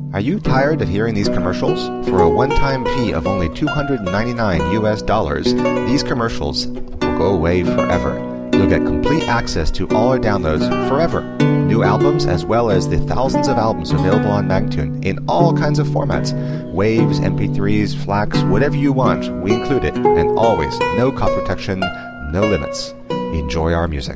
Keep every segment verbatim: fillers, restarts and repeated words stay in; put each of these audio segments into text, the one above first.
Are you tired of hearing these commercials? For a one-time fee of only two hundred ninety-nine U S dollars, these commercials will go away forever. You'll get complete access to all our downloads forever. New albums as well as the thousands of albums available on Magnatune in all kinds of formats. Waves, M P threes, FLACs, whatever you want, we include it. And always, no copy protection, no limits. Enjoy our music.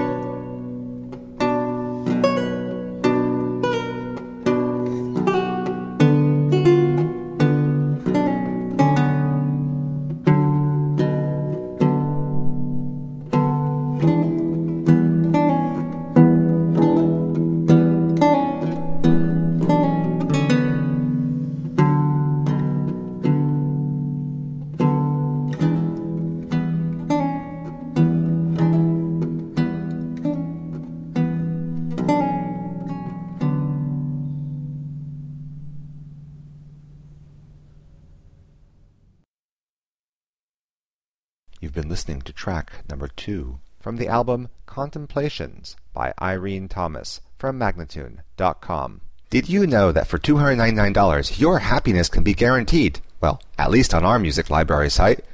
You've been listening to track number two from the album Contemplations by Irene Thomas from Magnatune dot com. Did you know that for two hundred ninety-nine dollars your happiness can be guaranteed? Well, at least on our music library site.